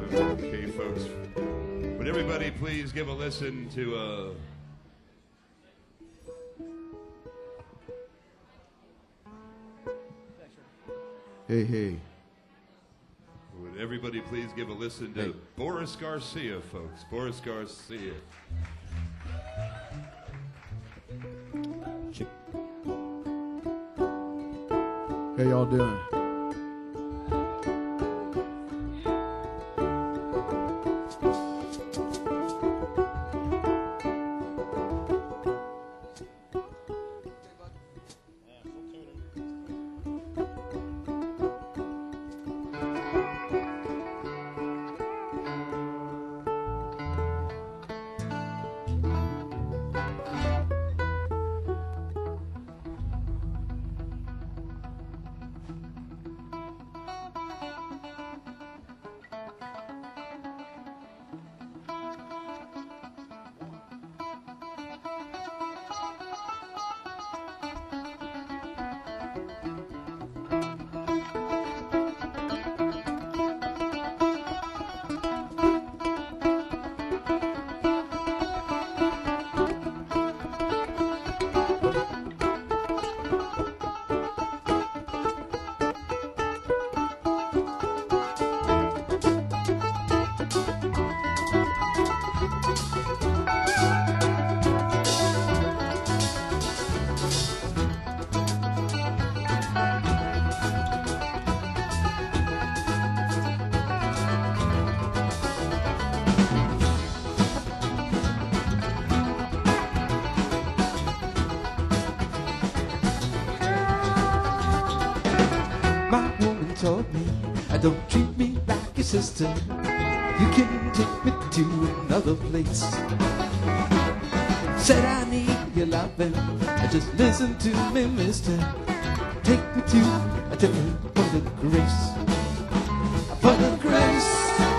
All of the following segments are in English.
Okay, folks. Would everybody please give a listen to Hey, hey. Would everybody please give a listen to Boris Garcia, folks? Boris Garcia. How y'all doing? Told me, don't treat me like a sister. You can take me to another place. Said I need your loving. Just listen to me, mister. Take me to a different point of grace. A point of grace.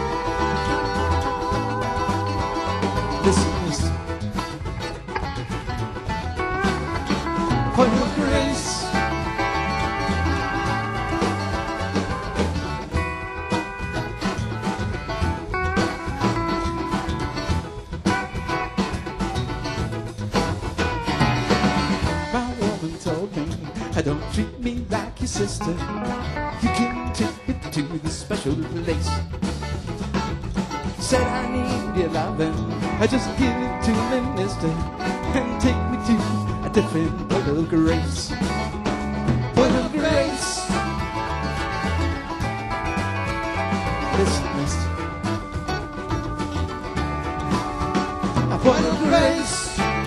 Listen, mister. Point of grace. Don't treat me like your sister. You can take me to the special place. Said I need your loving. I just give it to me, mister, and take me to a different point of grace. Point of grace. Listen, mister. A point of grace.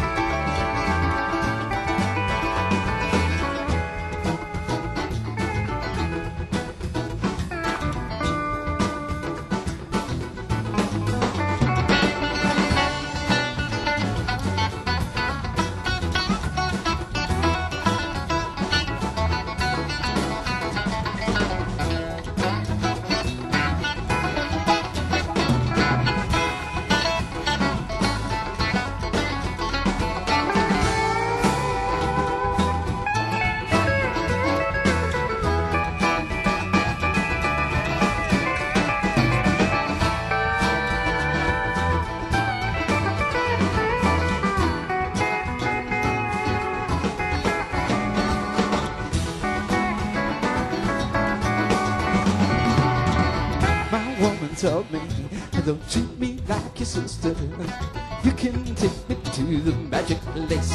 Told me, don't treat me like your sister. You can take me to the magic place.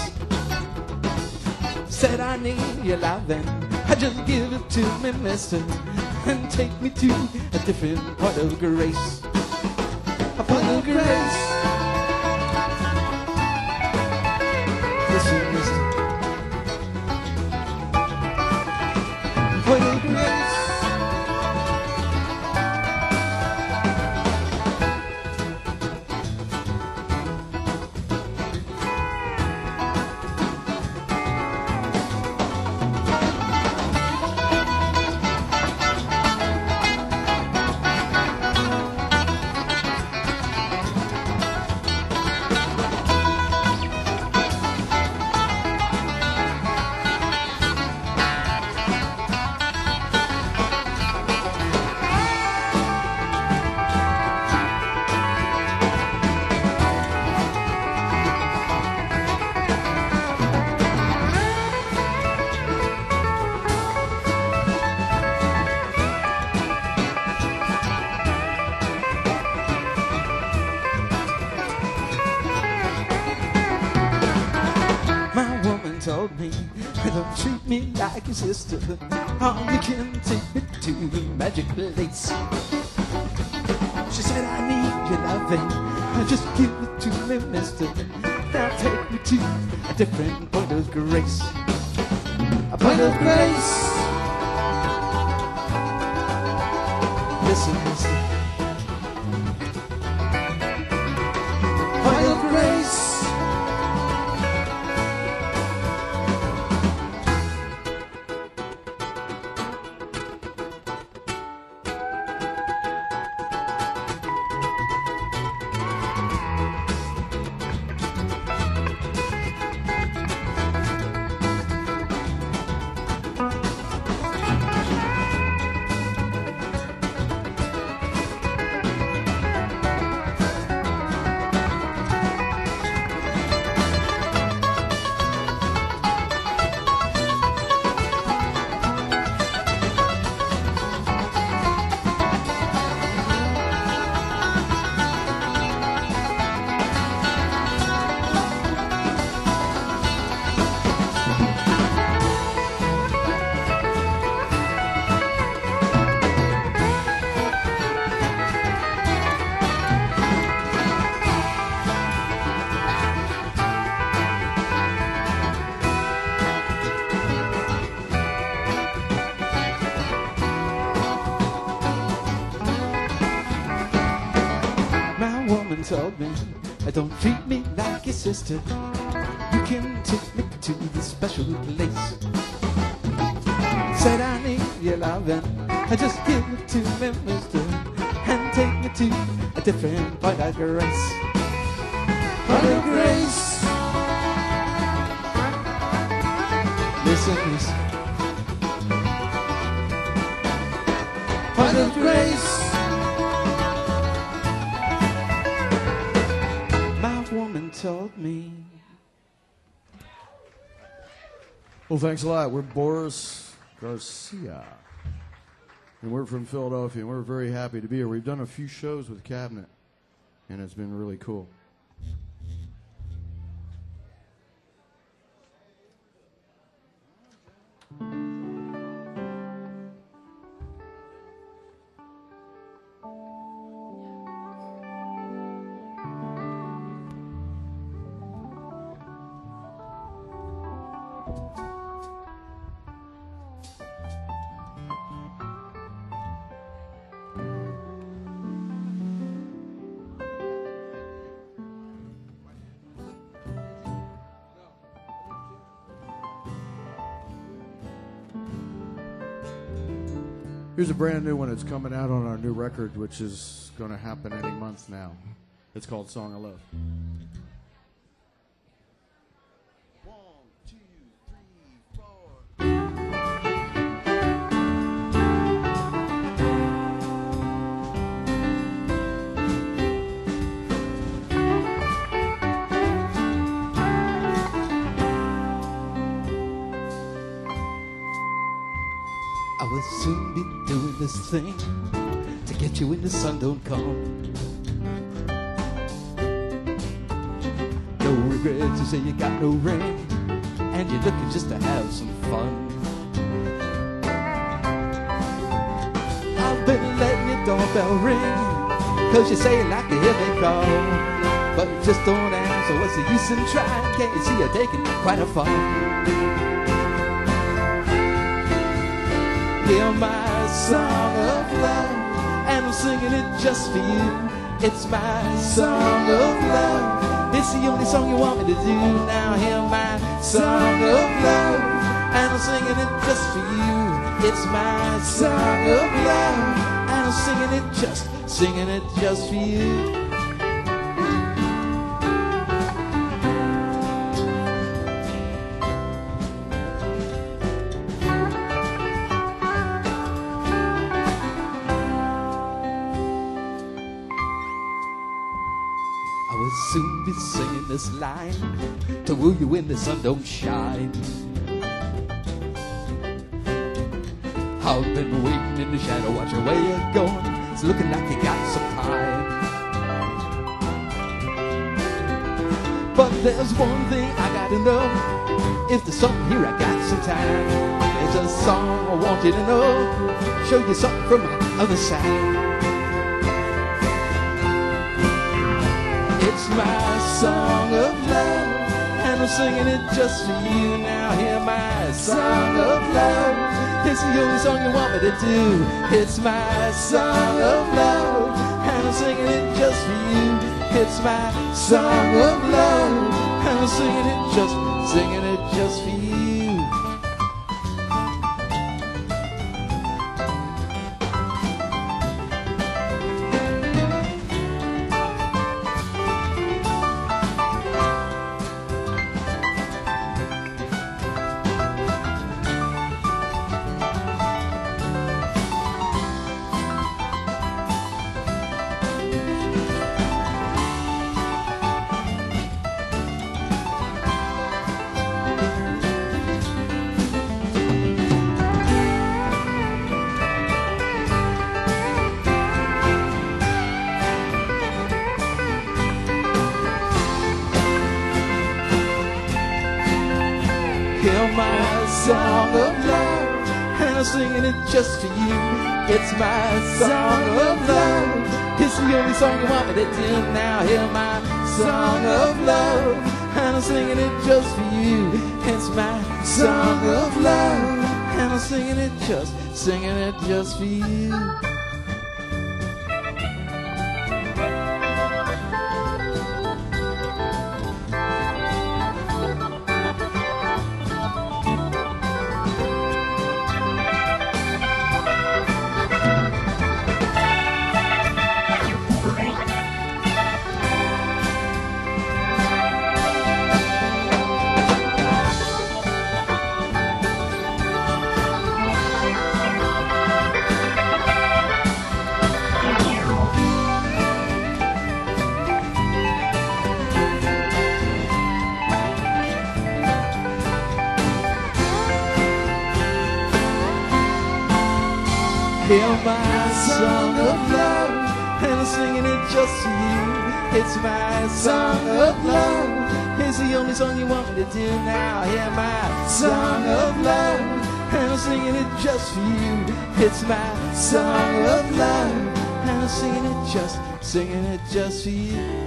Said I need your loving. I just give it to me, mister, and take me to a different point of grace. A point of grace. Listen, mister. A point of grace. treat me like your sister. Oh, you can take me to the magic place. She said, I need your loving, just give it to me, mister. Now take me to a different point of grace. A point of grace. Listen, mister. Point of grace. Told me, don't treat me like your sister. You can take me to the special place. Said I need your loving, just give it to me, mister, and take me to a different point of grace. Point of grace. Listen, listen. Point of grace. Told me. Well, thanks a lot. We're Boris Garcia, and we're from Philadelphia, and we're very happy to be here. We've done a few shows with Cabinet, and it's been really cool. Here's a brand new one that's coming out on our new record, which is going to happen any month now. It's called Song of Love. I will soon be doing this thing to get you when the sun don't come. No regrets, you say you got no ring, and you're looking just to have some fun. I've been letting your doorbell ring, cause you say you like to hear me call, but you just don't answer. What's the use in trying? Can't you see you're taking quite a fall? Hear my song of love, and I'm singing it just for you. It's my song of love. It's the only song you want me to do. Now hear my song of love, and I'm singing it just for you. It's my song of love, and I'm singing it just for you. Soon be singing this line to woo you when the sun don't shine. I've been waiting in the shadow, watching where you're going. It's looking like you got some time. But there's one thing I gotta know. if there's something here, I got some time. There's a song I want you to know, show you something from my other side. It's my song of love, and I'm singing it just for you. Now hear my song of love, it's the only song you want me to do. It's my song of love, and I'm singing it just for you. It's my song of love, and I'm singing it just for you. Hear my song of love, and I'm singing it just for you. It's my song of love, it's the only song you want me to do. Now hear my song of love, and I'm singing it just for you. It's my song of love, and I'm singing it just for you. Hear my song of love, and I'm singing it just for you. It's my song of love, it's the only song you want me to do. Now hear my song of love, and I'm singing it just for you. It's my song of love, and I'm singing it just for you.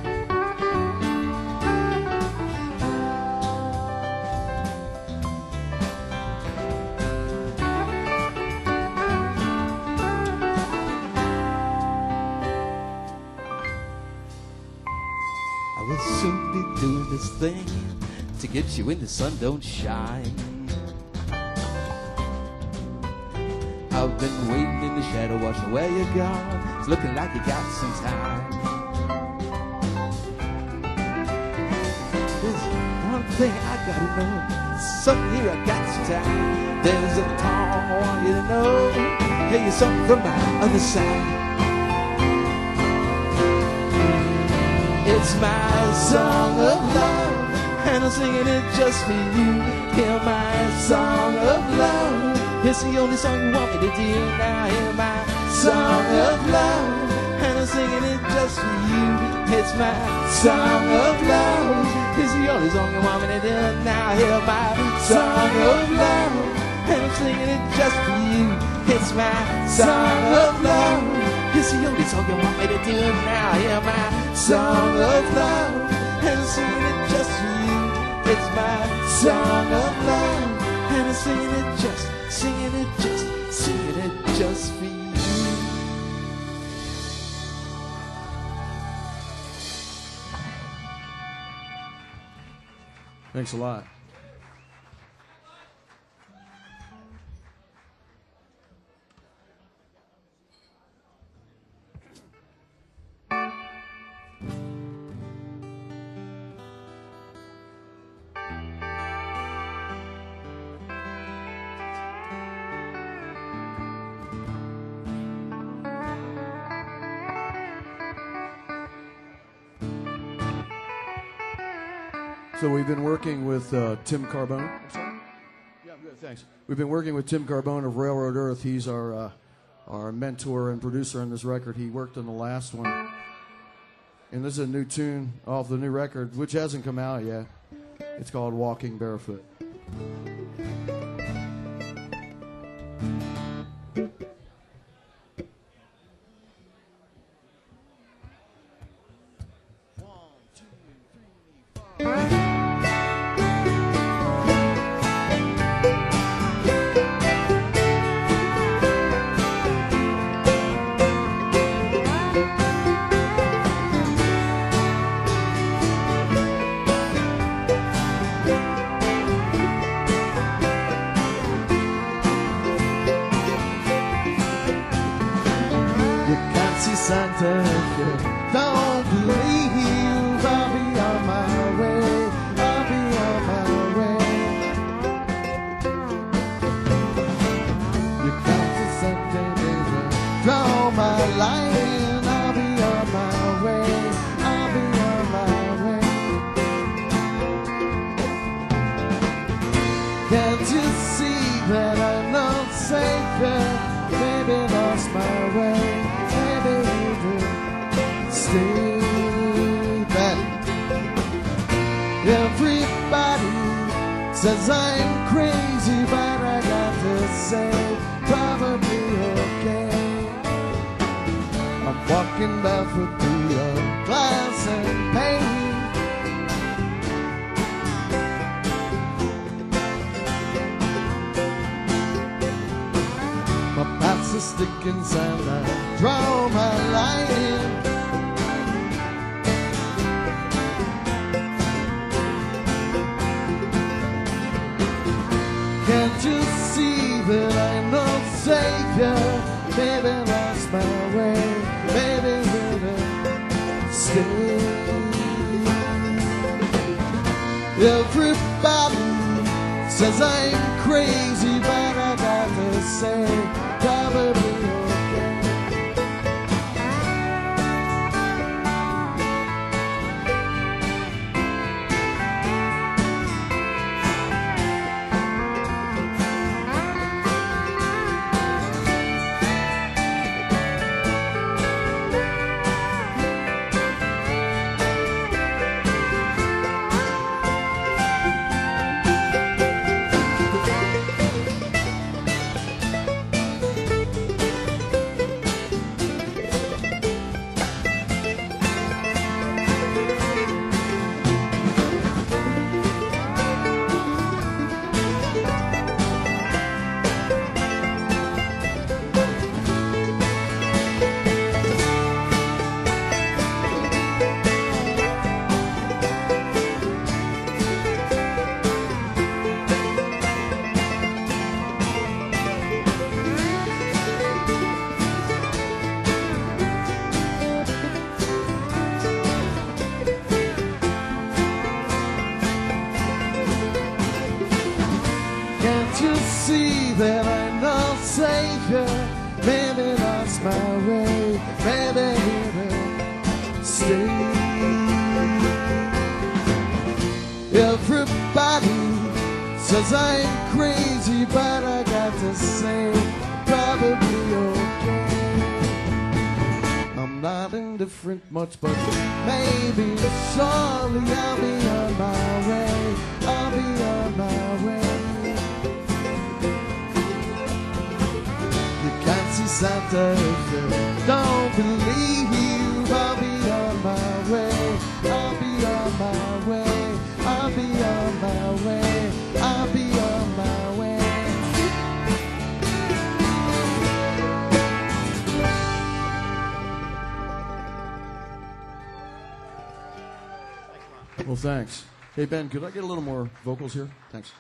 I will soon be doing this thing to get you when the sun don't shine. I've been waiting in the shadow, watching where you're gone. It's looking like you got some time. There's one thing I gotta know, something here I got some time. There's a song I want you to know, hear you something from my other side. It's my song of love, and I'm singing it just for you. Hear my song of love, it's the only song you want me to do. Now hear my song of love, and I'm singing it just for you. It's my song of love, it's the only song you want me to do. Now hear my song of love, and I'm singing it just for you. It's my song of love, it's the only song you want me to do. Now hear my song of love, and I'm singing it just for you. It's my song of love, and I'm singing it just for you. Thanks a lot. So we've been working with Tim Carbone. Yeah, I'm good, thanks. We've been working with Tim Carbone of Railroad Earth. He's our mentor and producer on this record. He worked on the last one. And this is a new tune off the new record, which hasn't come out yet. It's called Walking Barefoot. Santa, if you don't believe, I'll be on my way. I'll be on my way. You come to Santa, baby, draw my line. I'll be on my way. I'll be on my way. Can't you see that I'm not safer? Maybe lost my way. Stay back. Everybody says I'm crazy, but I got to say, probably okay. I'm walking barefoot through the glass and pain. My path's a stick in sand, I draw my line. Can't you see that I'm not savior? Maybe lost my way. Maybe better stay. Everybody says I'm crazy, but I got to say, probably okay. That I'm not savior, maybe lost my way, maybe here to stay. Everybody says I'm crazy, but I got to say, probably okay. I'm not indifferent much, but maybe, surely I'll be on my way, I'll be on my way. Santa, if you don't believe, I'll be on my way. I'll be on my way. I'll be on my way. I'll be on my way. Well, thanks. Hey, Ben, could I get a little more vocals here? Thanks.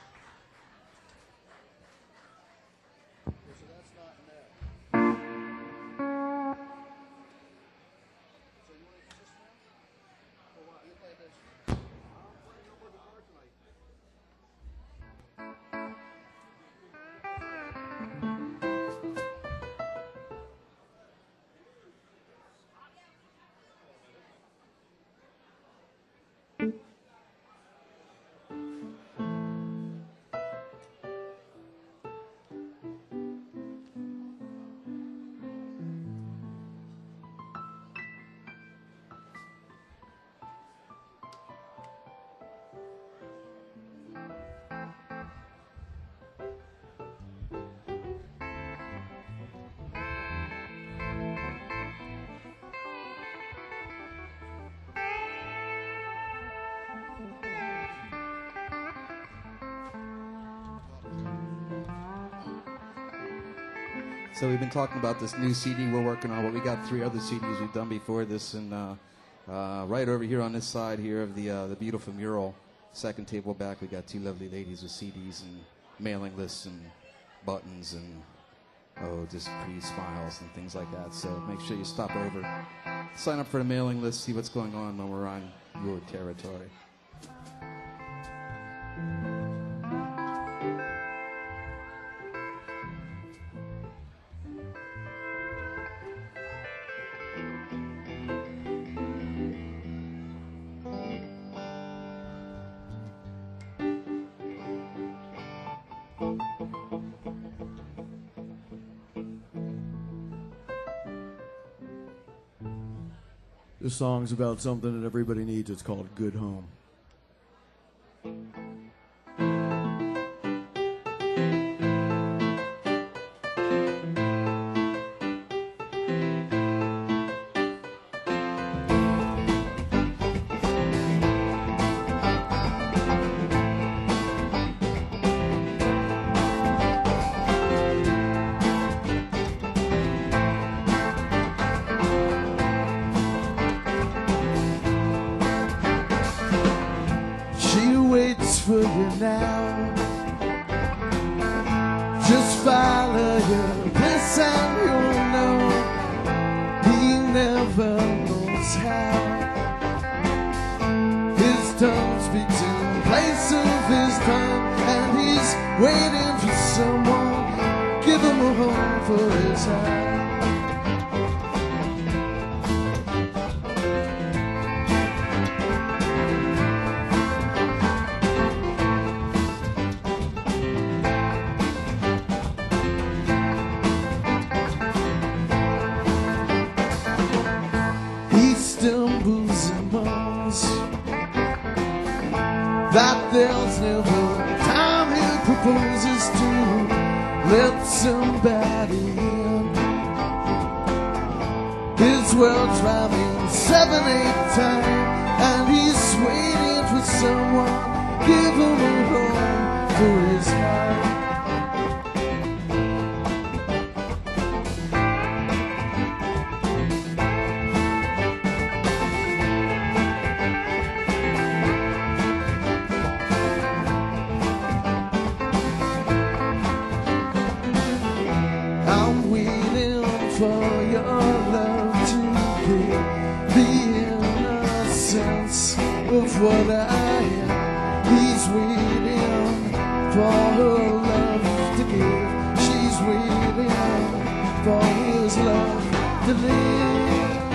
So we've been talking about this new CD we're working on, but we got 3 other CDs we've done before this, and right over here on this side here of the beautiful mural, second table back, we got 2 lovely ladies with CDs and mailing lists and buttons and just pretty smiles and things like that. So make sure you stop over, sign up for the mailing list, see what's going on when we're on your territory. This song's about something that everybody needs. It's called Good Home. For you now, just follow your bliss and you'll know he never knows how. His tongue speaks in place of his tongue, and he's waiting for someone. Give him a home for his heart. That there's never time he proposes to let somebody in. His world's rhyming 7, 8 times, and he's waiting for someone. Give him a home for his heart. What I am, he's waiting for her love to give. She's waiting for his love to live.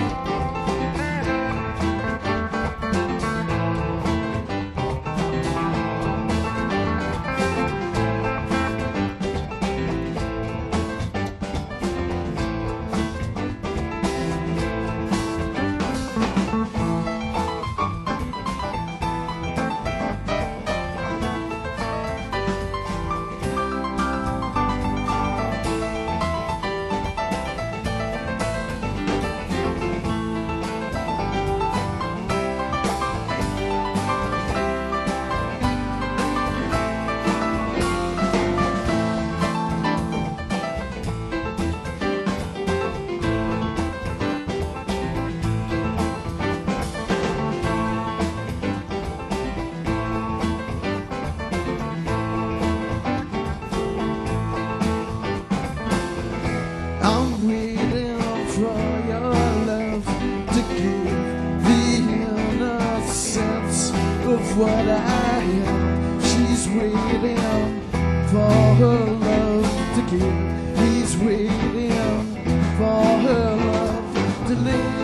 What I am, she's waiting for her love to give. He's waiting for her love to live.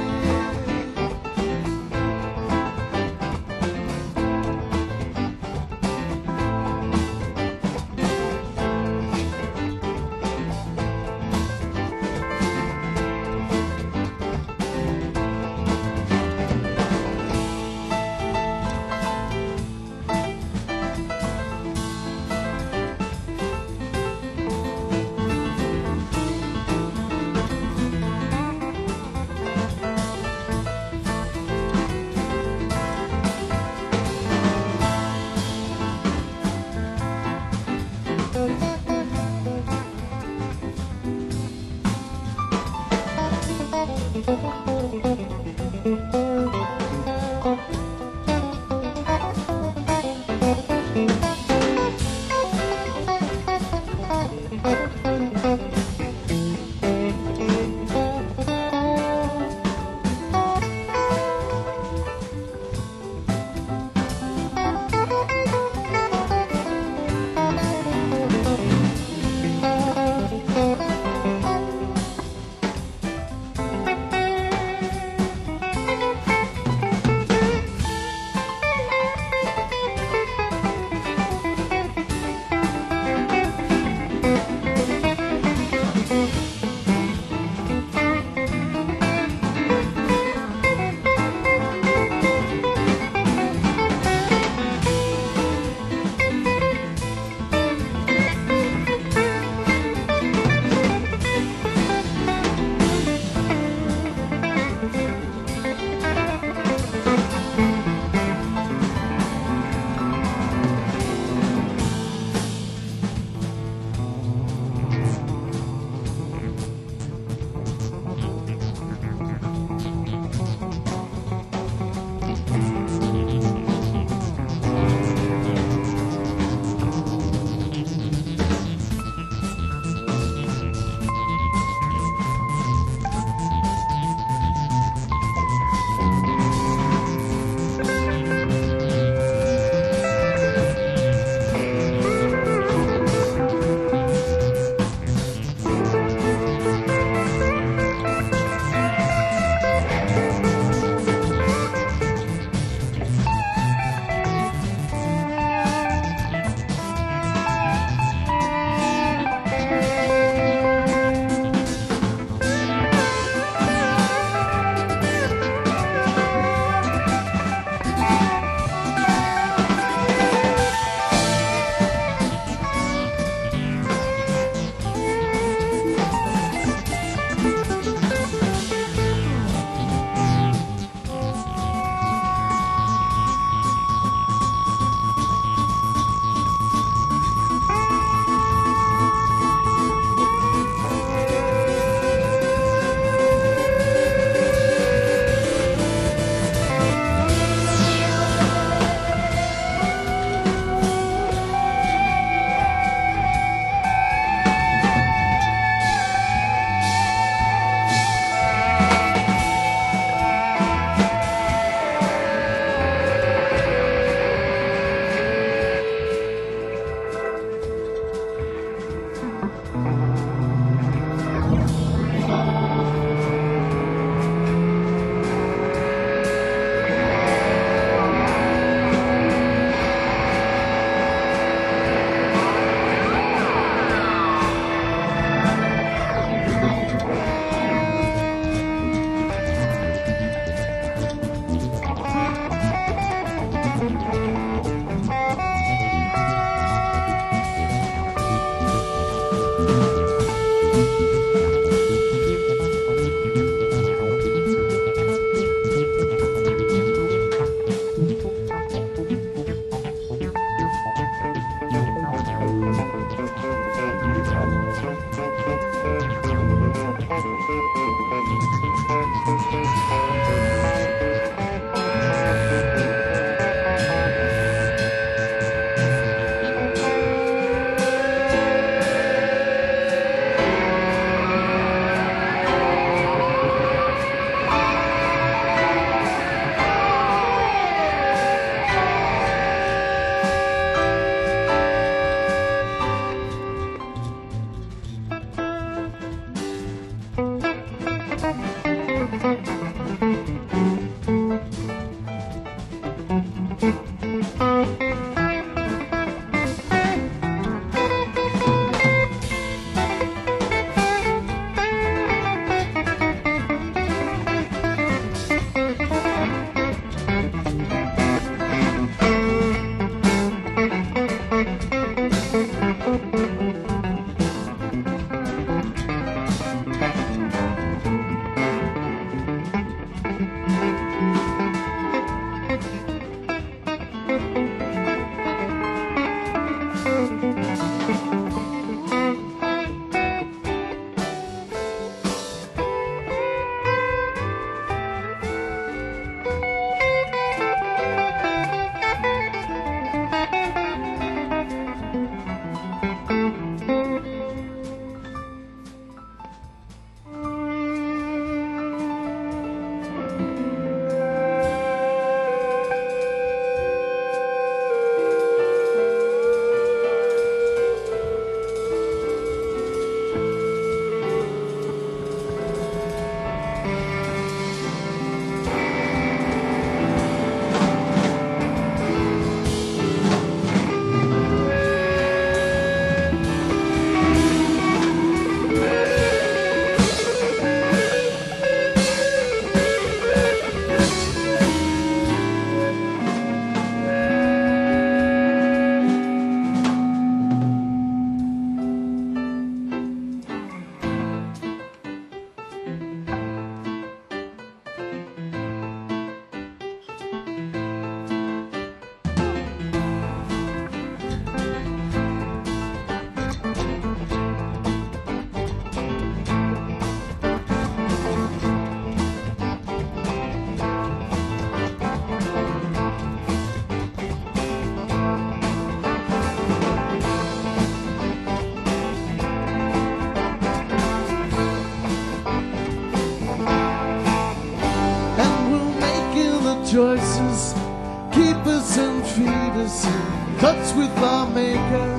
choices keep us and feed us in cuts with our maker,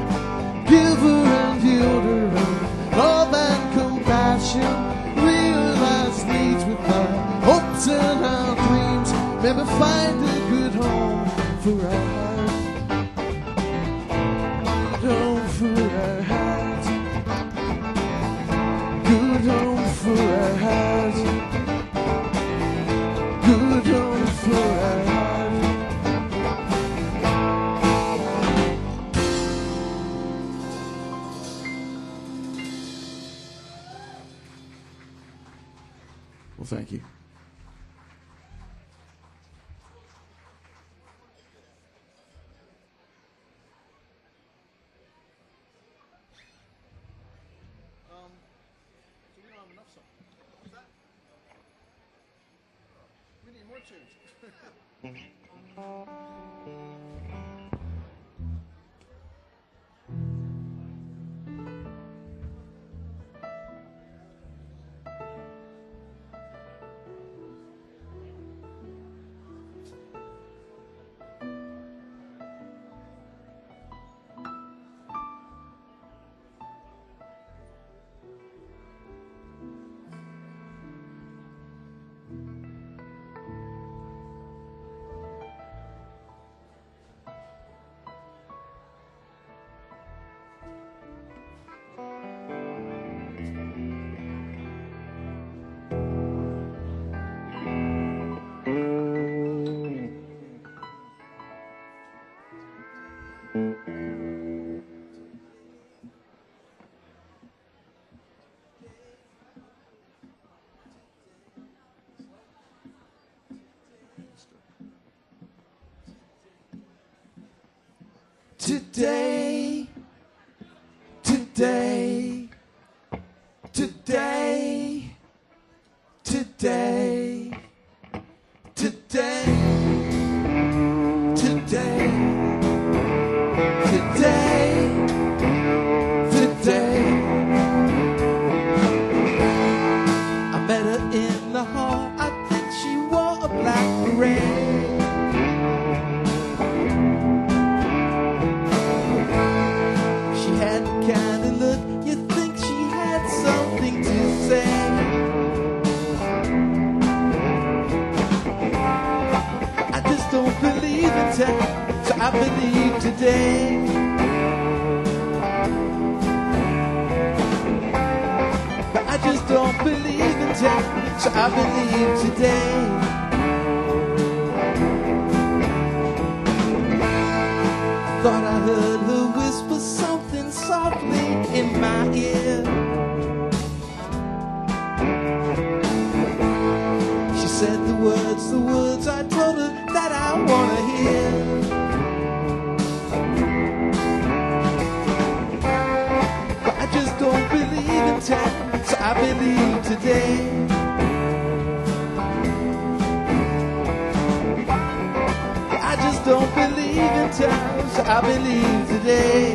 giver and healer of love and compassion, realize needs with our hopes and our dreams, maybe find a good home for our heart, good home for our heart, good home for our heart. Good home for our heart. Well, thank you. So we don't have enough songs. What's that? We need more tunes. Today, today, today, today, today, today, today. I met her in the hall. I think she wore a black beret. She had the kind of look you think she had something to say. I just don't believe in time, so I believe today. But I just don't believe in time, so I believe today. Thought I heard her whisper something softly in my ear. She said the words I told her that I wanna hear. But I just don't believe in time, so I believe today. I just don't believe in time, so I believe today.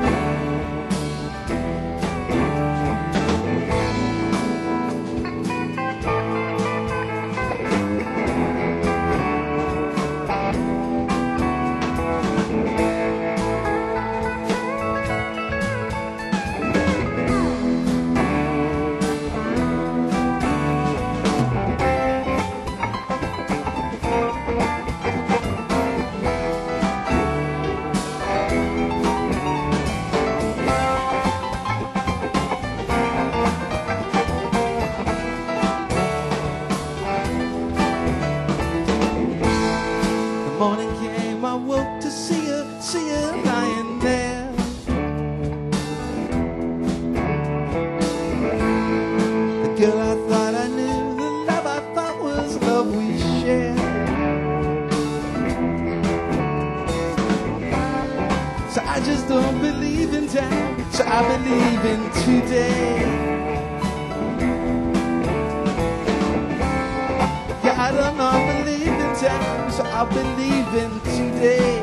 Morning came, I woke to see her lying there. The girl I thought I knew, the love I thought was love we shared. So I just don't believe in time, so I believe in today. Yeah, I don't know, believe in time, so I believe in today.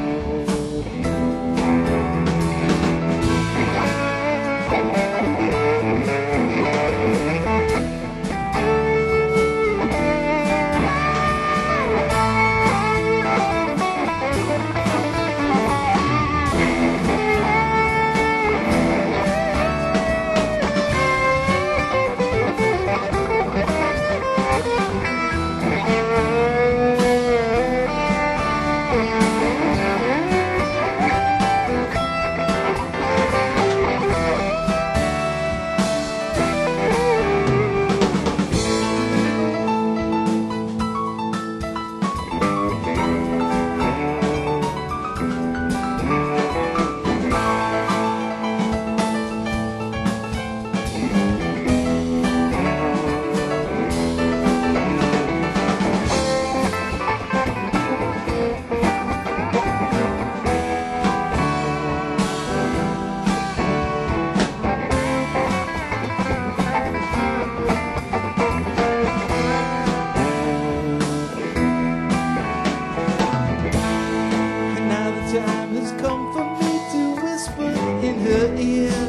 Time has come for me to whisper in her ear.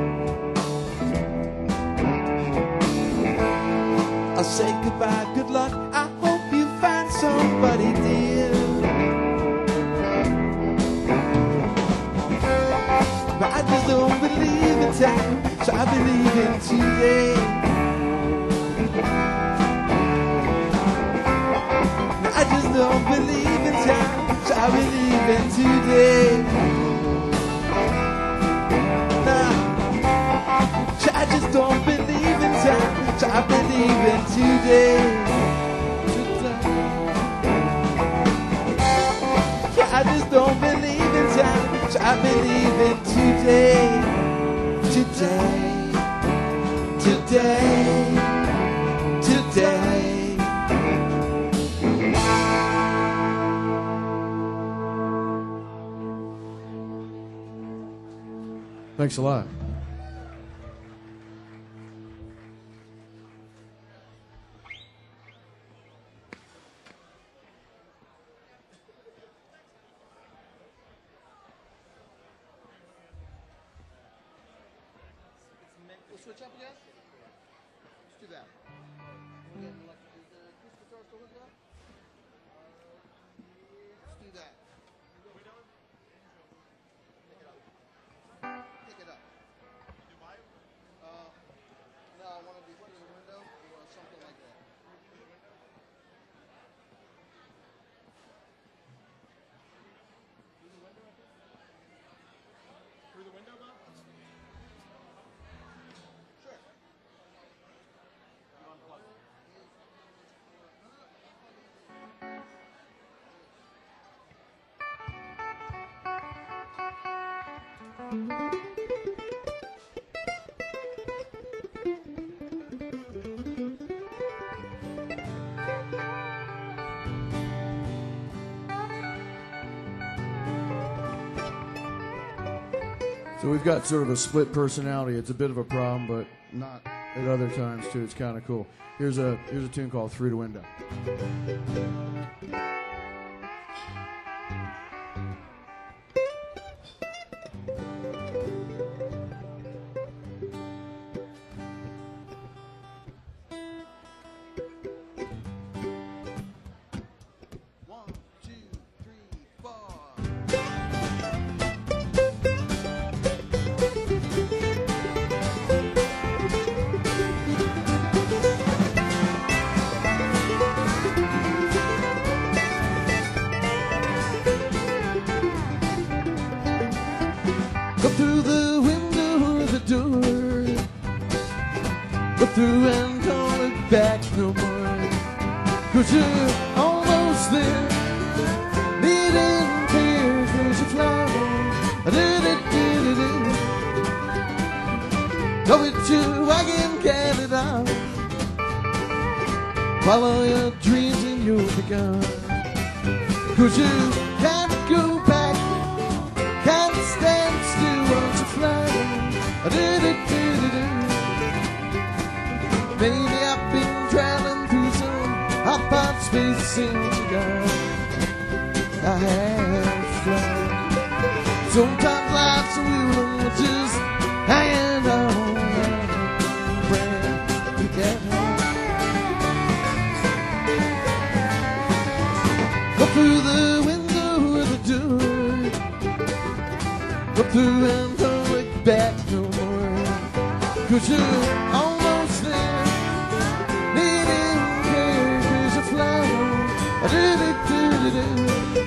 I'll say goodbye, good luck, I hope you find somebody dear. But I just don't believe in time, so I believe in today. I just don't believe in time, so I believe in today. Nah, so I just don't believe in time, so I believe in today. Yeah, I just don't believe in time, so I believe in today. Today, today, today. Thanks a lot. We'll switch up again? Let's do that. Again, is the acoustic guitar still hooked up? Let's do that. Pick it up. Pick it up. No, I want to do through the window or something like that. Through the window, Bob? Sure. You unplug it. So we've got sort of a split personality. It's a bit of a problem, but not at other times too. It's kind of cool. Here's a tune called Through the Window. One, two, three, four. Go through the window or the door. Go through and don't look back no more. 'Cause you're almost there. Needing care, 'cause you're flying. Do-do-do-do-do. Go with your wagon, get it out. Follow your dreams and you'll be gone. 'Cause you can't go back. Can't stand still once you're flying. Do-do-do-do-do. Maybe I've been traveling through some hot space since you died. I have flown. Sometimes life's a wheel and we're just hanging on a breath together. Go through the window or the door. Go through and don't look back no more. 'Cause you're almost there. Needing care 'cause you're flying. Do-do-do-do-do.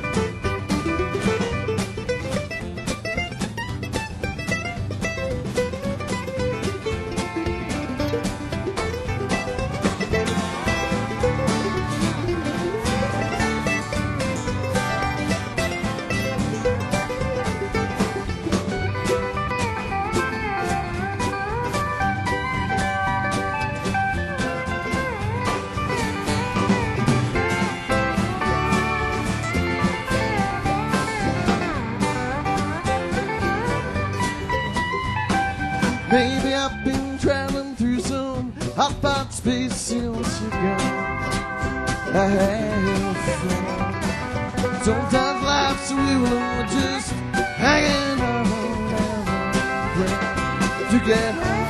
Maybe I've been traveling through some hot space since you're gone. I have flown. Sometimes life's a wheel and we're just hanging on a breath to get home.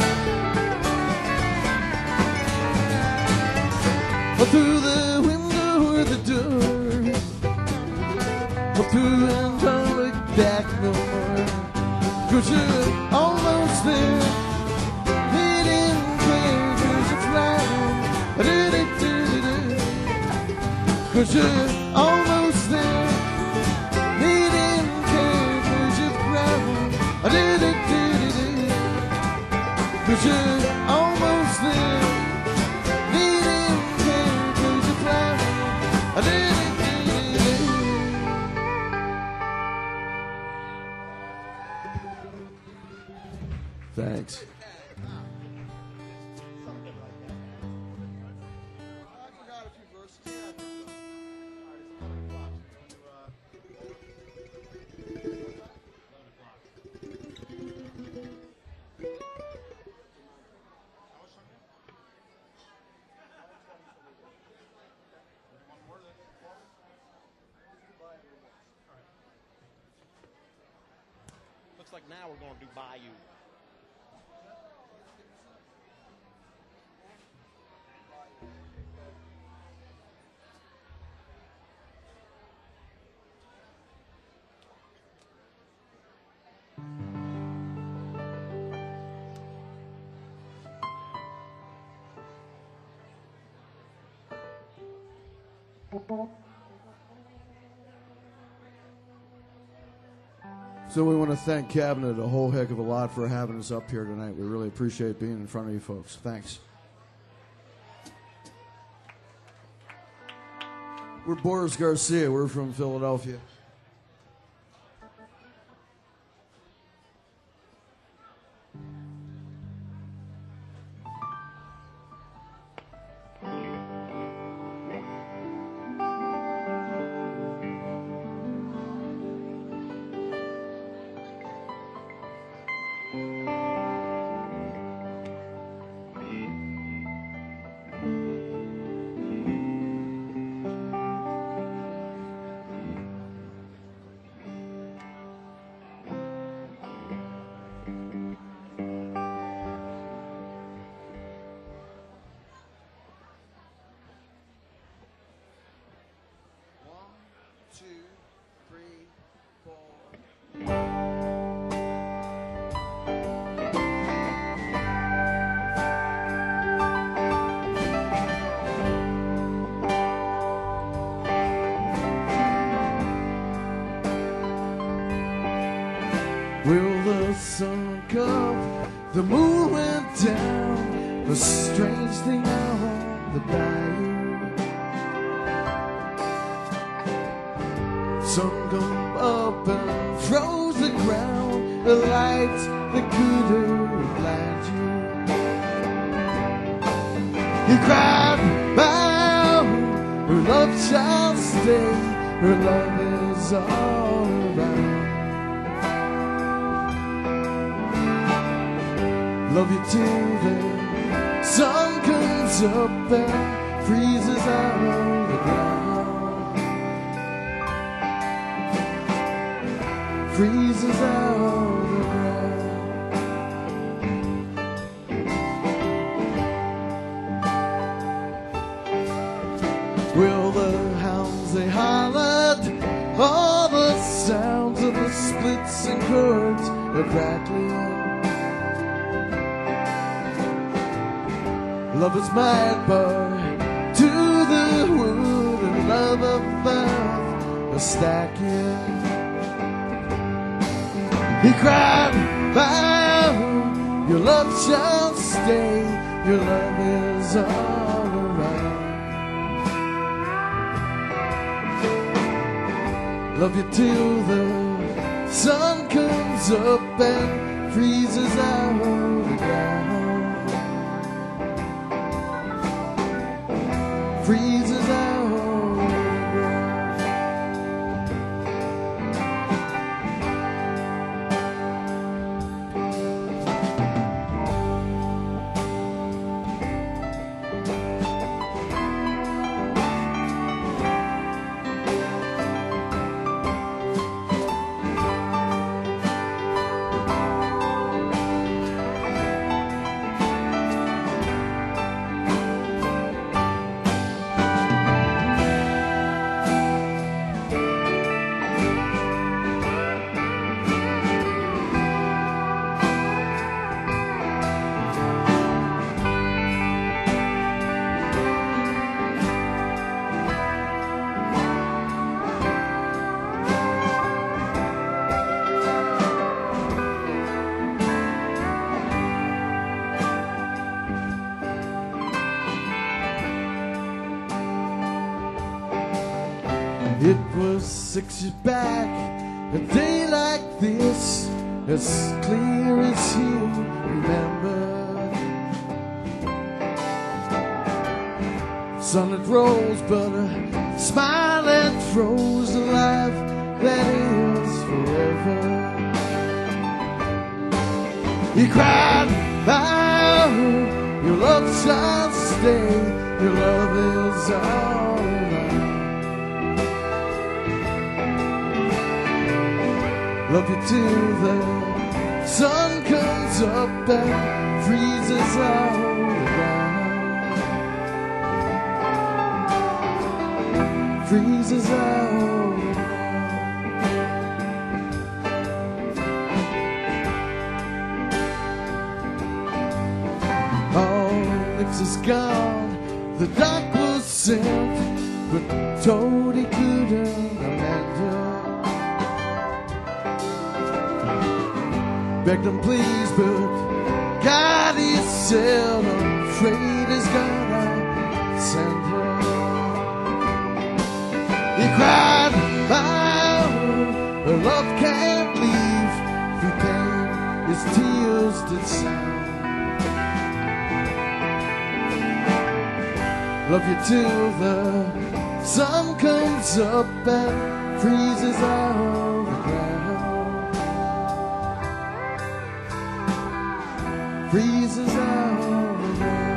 Go through the window or the door. Go through and don't look back no more. 'Cause you're almost there. Needing care 'cause you're flying. Do-do-do-do-do. 'Cause you're almost there. Needing care 'cause you're flying. Do-do-do-do-do. 'Cause you're almost there. Needing care 'cause you're flying. Do-do-do-do-do. Thanks. I forgot a few verses. now we're going to do Bayou. So we want to thank Cabinet a whole heck of a lot for having us up here tonight. We really appreciate being in front of you folks. Thanks. We're Boris Garcia. We're from Philadelphia. Will the sun come? The moon went down. A strange thing out on the bayou. Sun come up and froze the ground. A light that could have blinded you. He cried, "Bow, her love shall stay. Her love is all around." Love you till the sun comes up and freezes out the ground. Freezes out the ground. Will the hounds they hollered, all the sounds of the splits and cords are crackling. Love is mad bar to the wood, and love above a stacking. He cried, "Bow, your love shall stay. Your love is all around. Love you till the sun comes up and freezes out the ground. Freezes out the ground." It was 6 years back, a day like this, as clear as you remember. Sun it rose, but a smile that froze a life that is forever. He cried, "Bow, your love shall stay. Your love is all around. Love you till the sun comes up and freezes all around. Freezes all around. All Nix is gone, the doc was sent, but told he couldn't amend her. Begged him please, but God, he said, I'm afraid he's gonna send her. He cried, my her love can't leave, through pain his tears did sound. Love you till the sun comes up and freezes all the ground. Freezes all the ground.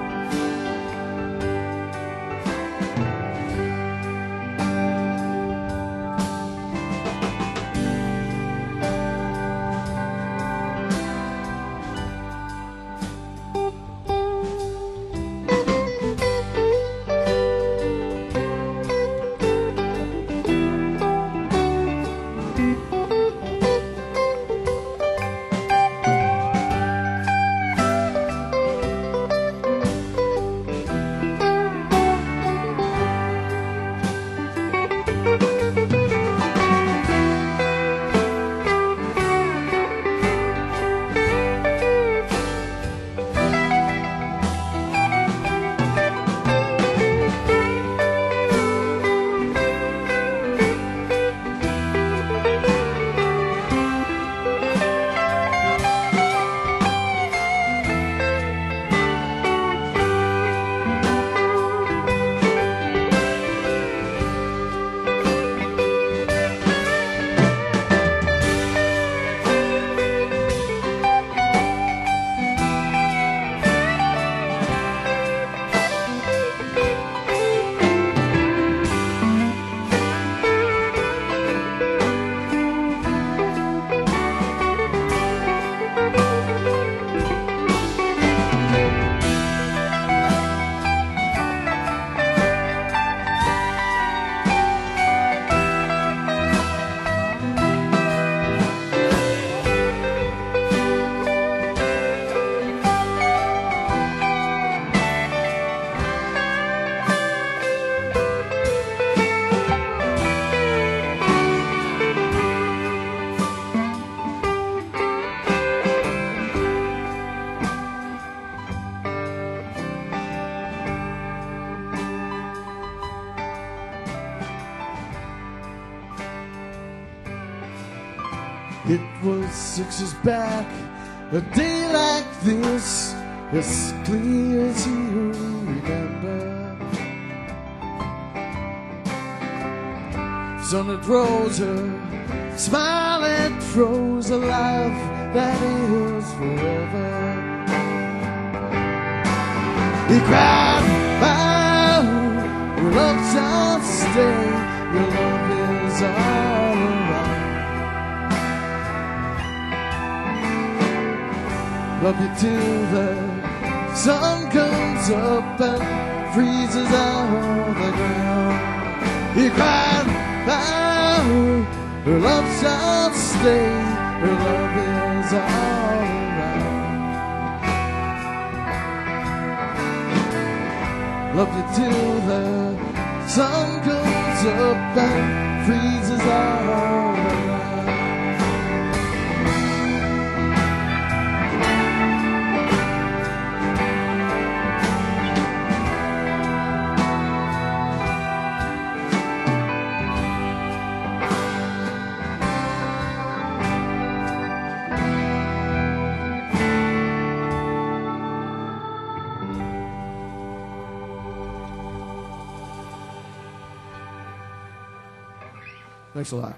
It was 6 years back, a day like this, as clear as you remember. Sun that rose her, smile that froze a life that is forever. He cried, oh, your love shall stay, your love is all around. Love you till the sun comes up and freezes all the ground. He cried, oh, her love shall stay, her love is all around. Love you till the sun comes up and freezes all around. Thanks a lot.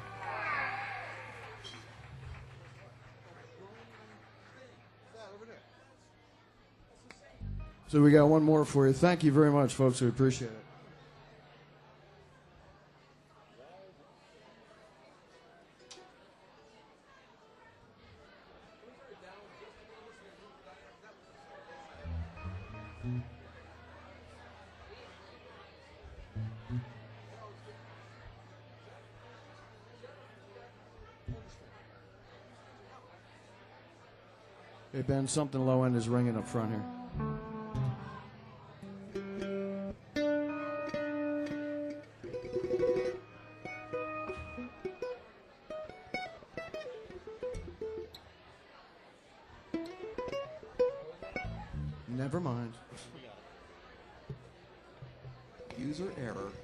So we got one more for you. Thank you very much, folks. We appreciate it. Hey, Ben, something low end is ringing up front here. Never mind. User error.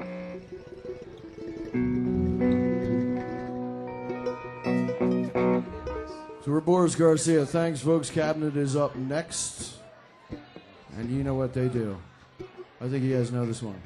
So we're Boris Garcia. Thanks, folks. Cabinet is up next. And you know what they do. I think you guys know this one.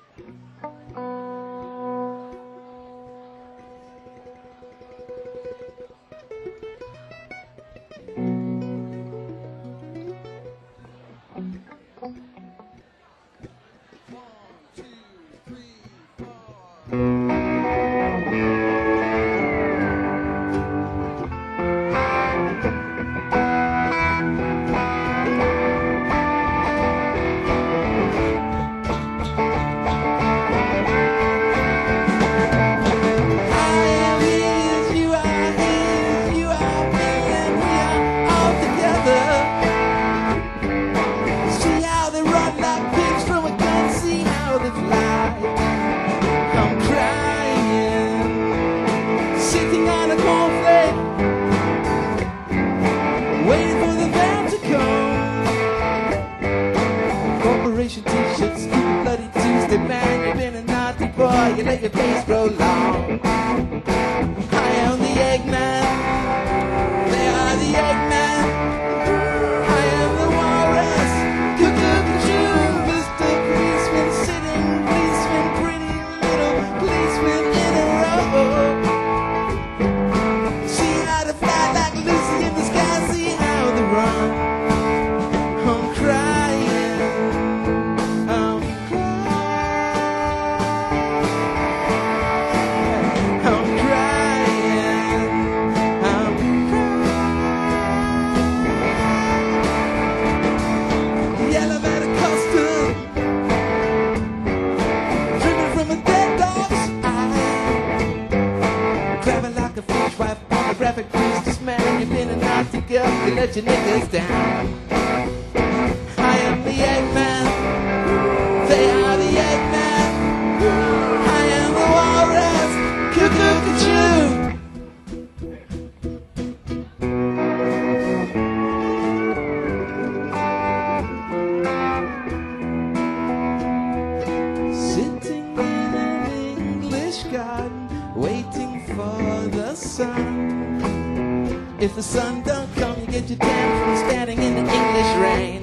If the sun don't come, you get your tan from standing in the English rain.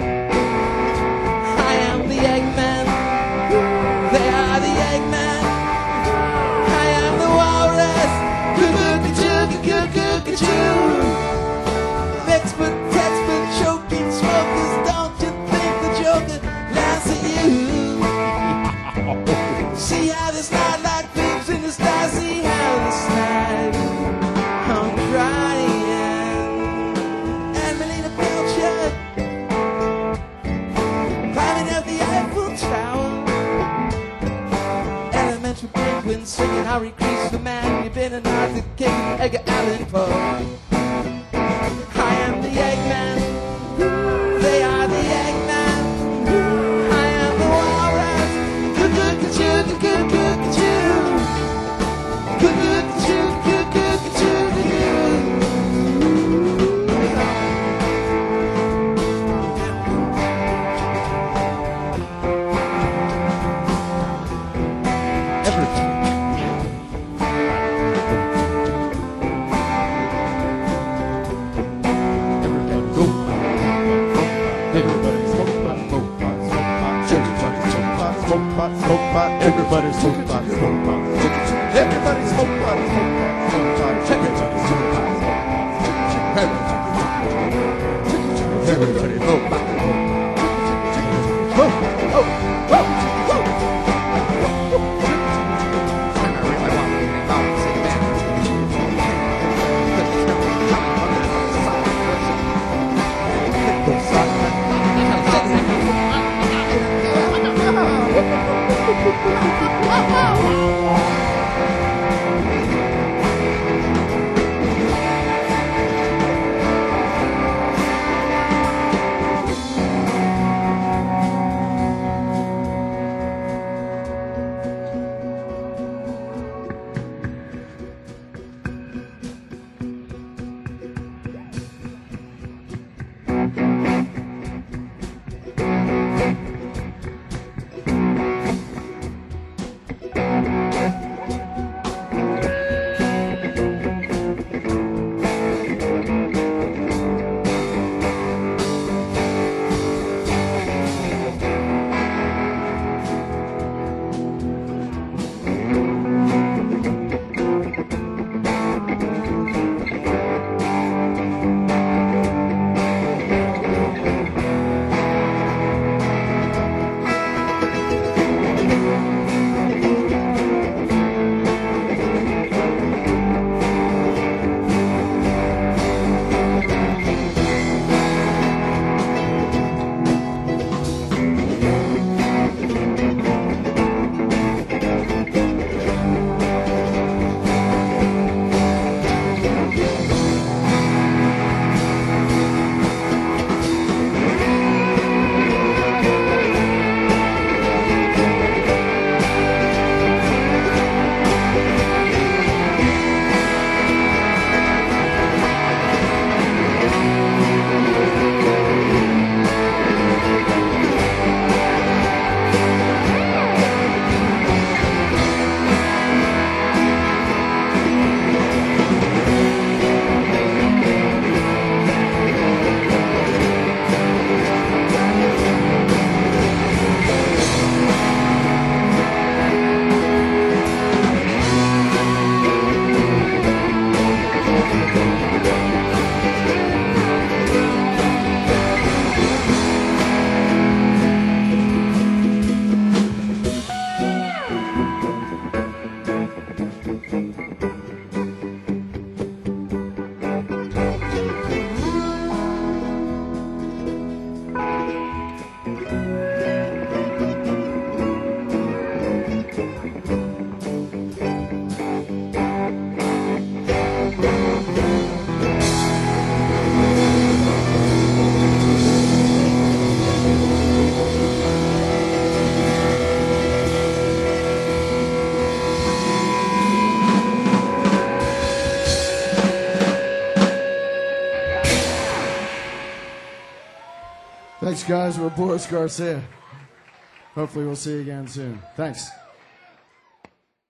I am the Eggman. They are the Eggman. I am the walrus. Cuckoo-ca-choo-ca-choo-ca-choo. Expert, textbook, choking smokers. Don't you think the Joker laughs at you? See how the slide like boobs in the sky. See how the slide. I'm crying. Swinging Harry Crease, the man you've been an Arthur King, Edgar Allan Poe. I am the Eggman. They are the Eggman. I am the walrus. Cuckoo-ca-choo, cuckoo-ca-choo. Cuckoo-ca-choo, cuckoo-ca-choo. Everybody smoke pot, smoke pot. Everybody smoke pot, smoke pot. Everybody smoke pot. Everybody smoke pot. Thanks, guys. We're Boris Garcia. Hopefully, we'll see you again soon. Thanks.